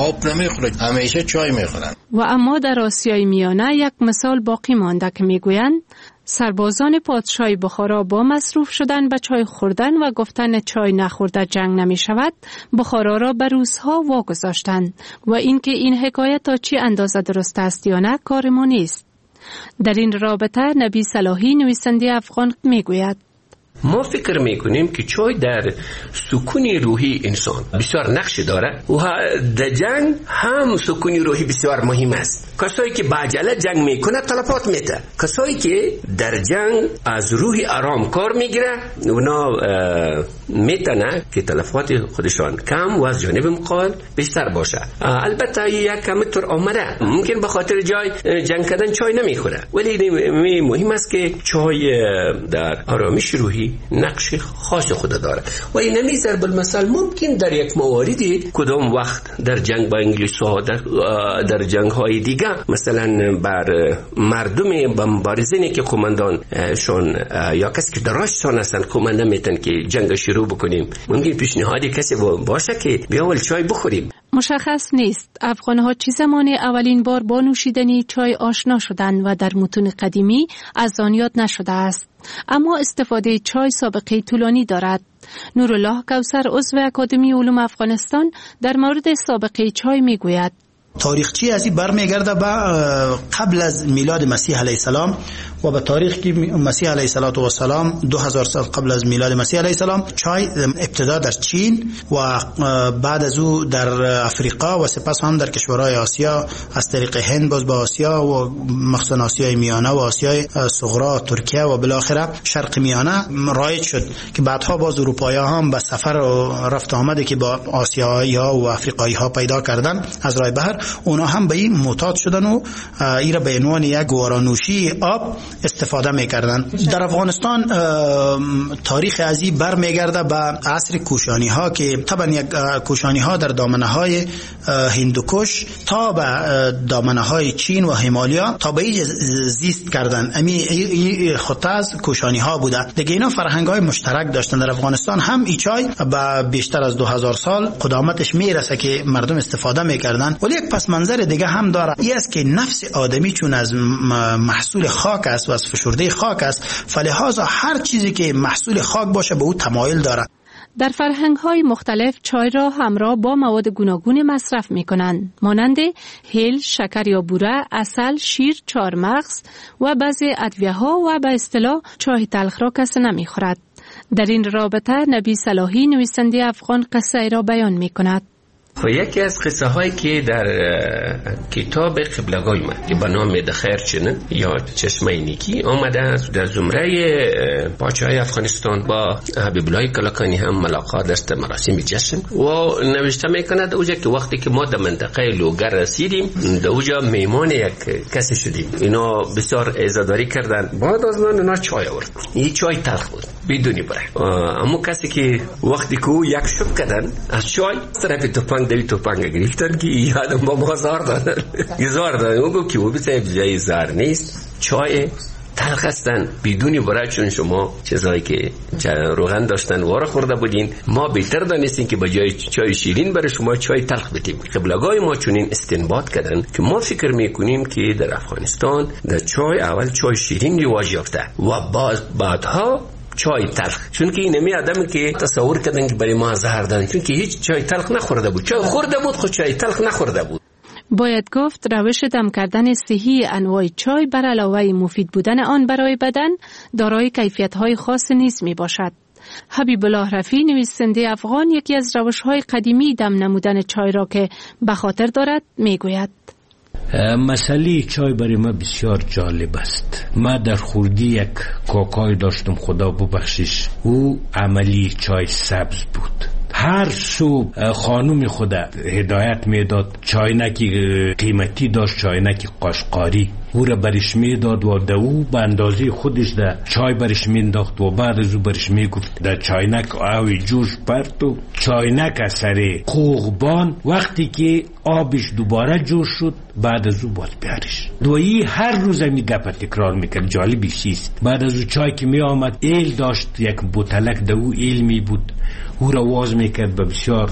آب نمیخورن، همیشه چای میخورن. و اما در آسیای میانه یک مثال باقی مانده که میگویند سربازان پادشاه بخارا با مصروف شدن به چای خوردن و گفتن چای نخورده جنگ نمی شود، بخارا را به روس‌ها واگذاشتند و اینکه این حکایت تا چی اندازه درست است یا نه کار ما نیست. در این رابطه نبی صلاحی نویسنده افغان میگوید ما فکر میکنیم که چای در سکون روحی انسان بسیار نقش داره و در جنگ هم سکون روحی بسیار مهم است. کسایی که با عجله جنگ میکنه تلفات میده، کسایی که در جنگ از روح آرام کار میگیره اونا میتونه که تلفات خودشان کم و از جانب مقابل بیشتر باشه. البته یک کم طور آمده ممکن به خاطر جنگ کردن چای نمیخوره، ولی مهم است که چای در آرامش روحی نقش خاص خود داره. ولی نمیذار بالمثال ممکن در یک موردی کدام وقت در جنگ با انگلیس ها در جنگ های دیگه مثلا بر مردم با مبارزینی که قماندان شون یا کسی که دراشتان هستن قماندان میتن که جنگ شروع بکنیم، ممکن پیشنهادی کسی باشه که بیا اول چای بخوریم. مشخص نیست افغان‌ها چه زمان اولین بار با نوشیدنی چای آشنا شدند و در متون قدیمی از آن یاد نشده است، اما استفاده چای سابقه طولانی دارد. نورالله کوثر عضو اکادمی علوم افغانستان در مورد سابقه چای میگوید تاریخچه ازی برمیگرده به قبل از میلاد مسیح علیه السلام و به تاریخ که مسیح علیه السلام 2000 سال قبل از میلاد مسیح علیه السلام چای ابتدا در چین و بعد از او در افریقا و سپس هم در کشورهای آسیا از طریق هند باز به آسیا و مخصوصا آسیای میانه و آسیای صغرا ترکیه و بالاخره شرق میانه رایج شد که بعدها باز اروپایی‌ها هم به سفر و رفت آمده که با آسیایی‌ها و افریقایی‌ها پیدا کردن از راه بحر، اونا هم به این معتاد شدن و این را به عنوان یک گوارانوشی آب استفاده میکردن. در افغانستان تاریخ ازی برمیگرده به عصر کوشانی ها که طبعا یک کوشانی ها در دامنه های هندوکش تا به دامنه های چین و همالیا تا به زیست کردن. امی خطه از کوشانی ها بوده دیگه. اینا فرهنگ های مشترک داشتن. در افغانستان هم ای چای به بیشتر از 2000 سال قدامتش میرسه که مردم استفاده میکردن. ولی یک پس منظر دیگه هم داره، این است که نفس آدمی چون از محصول خاک است و از فشرده خاک است، فلهذا هر چیزی که محصول خاک باشه به او تمایل داره. در فرهنگ‌های مختلف چای را همراه با مواد گوناگون مصرف می‌کنند، مانند هل، شکر یا بوره، عسل، شیر، چهارمغز و بعضی ادویه‌ها و به اصطلاح چای تلخ را کسی نمی‌خورد. در این رابطه نبی صلاحی نویسنده افغان قصه را بیان می‌کند. و یکی از قصه هایی که در کتاب قبلگاه من که به نام دخیرچن یا چشمه نیکی آمده در زمره پادشاهی افغانستان با حبیب الله کلکانی هم ملاقات داشت، مراسم جشن و نوشته میکند اوجا که وقتی که ما در منطقه لوگر رسیدیم در اوجا میمان یک کسی شدیم، اینا بسیار عزاداری کردن. بعد از من اونا چای آورد، این چای تلخ بود بدونی بره. اما کسی که وقتی که او یک شب کردن از چای طرف توپنگ گرفتن که یادم با ما زار دادن او گفت که او بسیار جای زار نیست، چای تلخ هستن بدونی برای چون شما چیزایی که روغن داشتن وارا خورده بودین، ما بهتر دانستیم که با جای چای شیرین برای شما چای تلخ بدیم. قبلگاه ما چونین استنباط کردن که ما فکر میکنیم که در افغانستان در چای اول چای شیرین رواج یافته و بعدها چای تلخ، چون که این نمی آدمی که تصور کردن که برای ما زهر دادن، چون که هیچ چای تلخ نخورده بود، چای خورده بود خود چای تلخ نخورده بود. باید گفت روش دم کردن صحی انواع چای بر علاوه مفید بودن آن برای بدن دارای کیفیت‌های خاص نیز می باشد. حبیب الله رفیع نویسنده افغان یکی از روش‌های قدیمی دم نمودن چای را که به خاطر دارد می گوید. مسئله چای برای ما بسیار جالب است. ما در خوردی یک کاکای داشتم، خدا ببخشش، او عملی چای سبز بود. هر صبح خانوم خدا هدایت میداد چاینکی قیمتی داشت، چاینکی قاشقاری او را برش میداد و دو به اندازه خودش در چای برش مینداخت و بعد از او برش میگفت در چاینک آوی جوش پرت و چاینک اثر قوغبان. وقتی که آبش دوباره جوش شد بعد از او باز بیارش. دویی هر روز می گپ تکرار میکرد. جالبی چیست؟ بعد از او چای که می آمد ایل داشت، یک بوتلک دو ایل می بود، او را واز میکرد به بسیار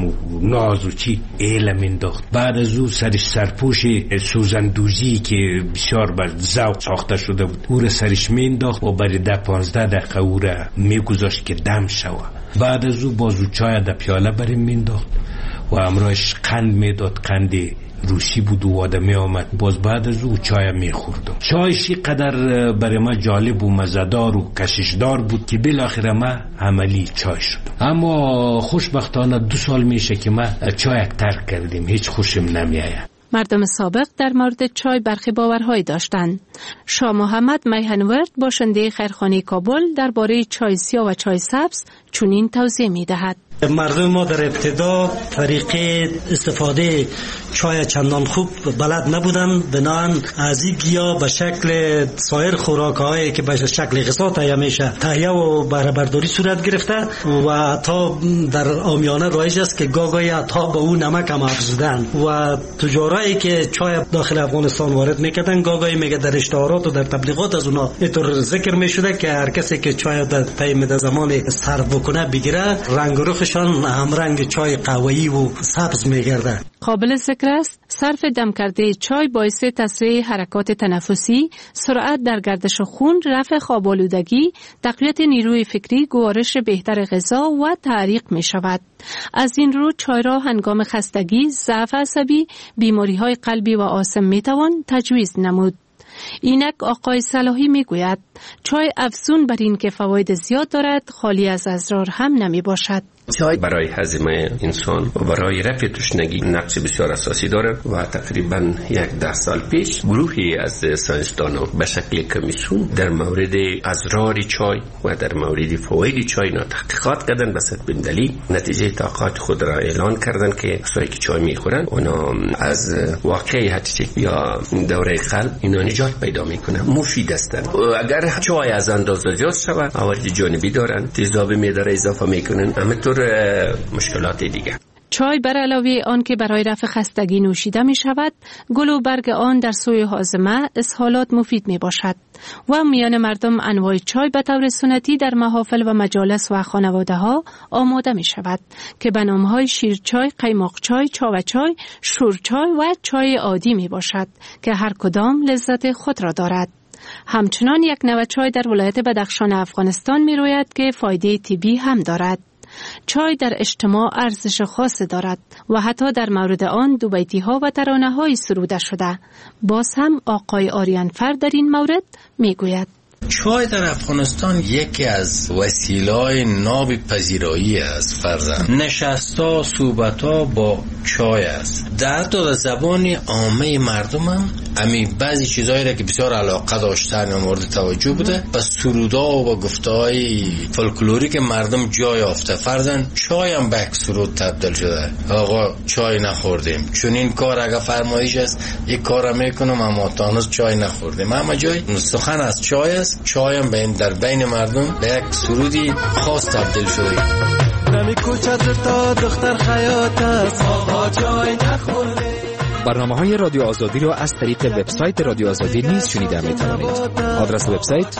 ناز و چی ایل مینداخت. بعد از او سرش سرپوش سوزندوزی که بسیار بر ذوق ساخته شده بود او را سرش مینداخت و برای 10-15 دقیقه او را میگذاشت که دم شوه. بعد از او بازو چای در پیاله برای مینداخت و امراش قند میداد، قند روسی بود و آدمی آمد. باز بعد از او چای میخوردم. چایشی قدر برای ما جالب و مزدار و کششدار بود که بالاخره ما عملی چای شدم. اما خوشبختانه 2 سال میشه که ما چای ترک کردیم، هیچ خوشم نمیآید. مردم سابق در مورد چای برخی باورهایی داشتند. شاه محمد میهنورد باشنده خیرخانه کابل درباره چای سیاه و چای سبز چنین توضیح میدهد. مردم ما در ابتدا طریقه استفاده چای چندان خوب بلد نبودن، بنابراین از این گیاه به شکل سایر خوراک‌هایی که به شکل غذا تهیه میشه تهیه و بهره برداری صورت گرفته و تا در عامیانه رایج است که گاگای تا به اون نمک هم افزودن و تجارایی که چای داخل افغانستان وارد میکردن گاگای میگه در اشتهارات و در تبلیغات از اونا اینطور ذکر میشده که هر کسی که چای در طی زمان صرف بکنه بگیره رنگ و رخشان هم رنگ چای قهوه‌ای و سبز میگرده. قابل ذکر است صرف دم کرده چای باعث تسریع حرکات تنفسی، سرعت در گردش خون، رفع خواب آلودگی، تقویت نیروی فکری، گوارش بهتر غذا و تعریق می شود. از این رو چای را هنگام خستگی، ضعف عصبی، بیماری‌های قلبی و آسم می توان تجویز نمود. اینک آقای صلاحی می گوید چای افزون بر این که فواید زیاد دارد خالی از اضرار هم نمی باشد. چای برای هضم انسان و برای رفع تشنگی نقش بسیار اساسی دارد و تقریبا 10 سال پیش گروهی از ساینسدانان به شکل کمیسیون در مورد اضرار چای و در مورد فواید چای تحقیقات کردند. به سبب دلیل نتیجه تحقیقات خود را اعلان کردند که کسایی که چای میخورند اونا از واقعه هتچک یا دوره قلب اینا نجات پیدا میکنند، مفید هستند. اگر چای از اندازه زیاد شود عوارض جانبی دارند، تیزاب معده را اضافه میکنند، همینطور مشکلات دیگه. چای بر علاوه آن که برای رفع خستگی نوشیده می شود، گل و برگ آن در سوی هاضمه اسهالات مفید می باشد و میان مردم انواع چای به طور سنتی در محافل و مجالس و خانواده ها آماده می شود که به نام‌های شیرچای، قیماق چای، چاو چای، شورچای و چای عادی می باشد که هر کدام لذت خود را دارد. همچنان یک نوع چای در ولایت بدخشان افغانستان می روید که فایده طبی هم دارد. چای در اجتماع ارزش خاص دارد و حتی در مورد آن دوبیتی ها و ترانه های سروده شده. باز هم آقای آریانفر در این مورد می گوید چای در افغانستان یکی از وسیله‌های ناب پذیرایی است. فرزند نشستا صحبت‌ها با چای است. در دو زبان عامه مردم هم بعضی چیزایی را که بسیار علاقه داشتن و مورد توجه بوده و سرودا و گفته‌های فولکلوریک مردم جای یافته. فرزند چای هم به سرود تبدیل شده. آقا چای نخوردیم، چون این کار اگه فرمایش است یک کار میکنم اما تا هنوز چای نخوردیم. اما جای سخن از چای است. چای هم در بین مردم به یک سرودی خاص تبدیل شده. نمی کوچت تا دختر خیاط است آقا چای نخورده. برنامه‌های رادیو آزادی را از طریق وبسایت رادیو آزادی نیز شنیده می‌توانید. آدرس وبسایت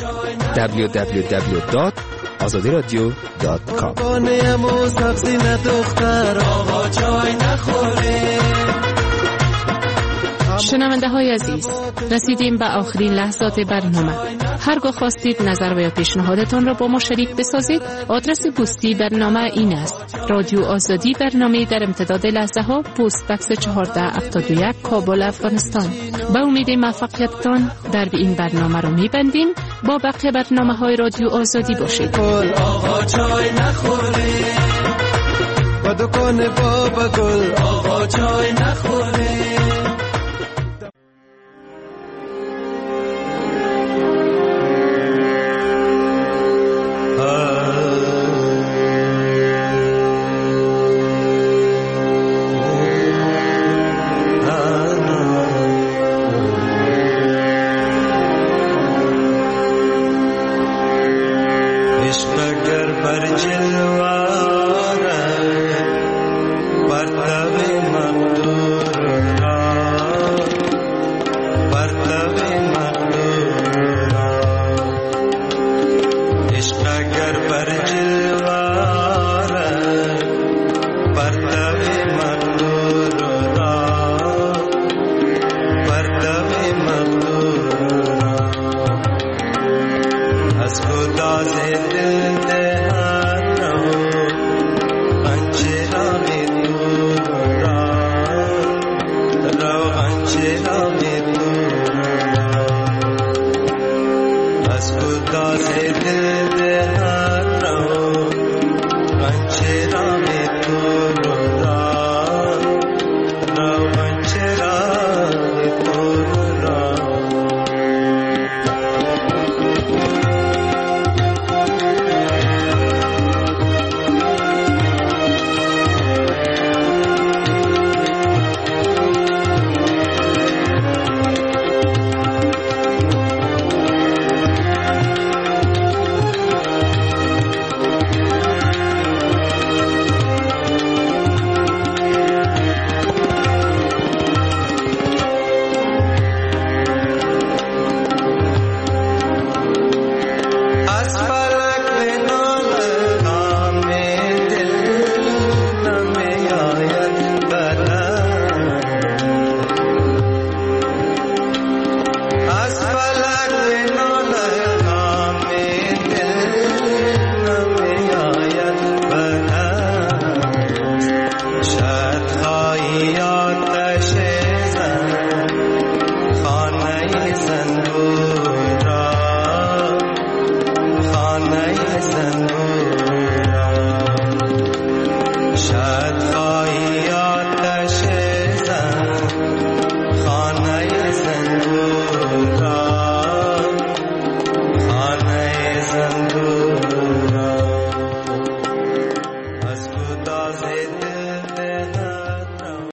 www.azadiradio.com. شنونده های عزیز، رسیدیم به آخرین لحظات برنامه. هرگاه خواستید نظر و یا پیشنهادتان را با ما شریک بسازید، آدرس پستی برنامه این است: رادیو آزادی، برنامه در امتداد لحظه ها، پست بکس 1471 کابل افغانستان. با امید موفقیتتان در این برنامه رو میبندیم. با بقیه برنامه های رادیو آزادی باشید. آقا چای نخوره و دکان بابا گل آقا چای